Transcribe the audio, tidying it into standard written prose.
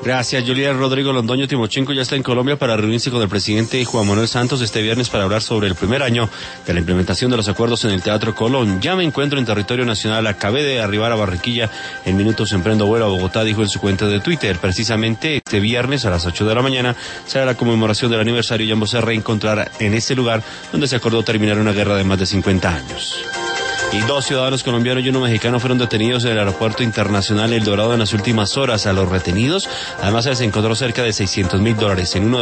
Gracias, Julia. Rodrigo Londoño Timochenko ya está en Colombia para reunirse con el presidente Juan Manuel Santos este viernes para hablar sobre el primer año de la implementación de los acuerdos en el Teatro Colón. Ya me encuentro en territorio nacional, acabé de arribar a Barranquilla, en minutos emprendo vuelo a Bogotá, dijo en su cuenta de Twitter. Precisamente este viernes a las 8 de la mañana será la conmemoración del aniversario y ambos se reencontrarán en este lugar donde se acordó terminar una guerra de más de 50 años. Y 2 ciudadanos colombianos y 1 mexicano fueron detenidos en el aeropuerto internacional El Dorado en las últimas horas. A los retenidos, además, se les encontró cerca de $600,000. En uno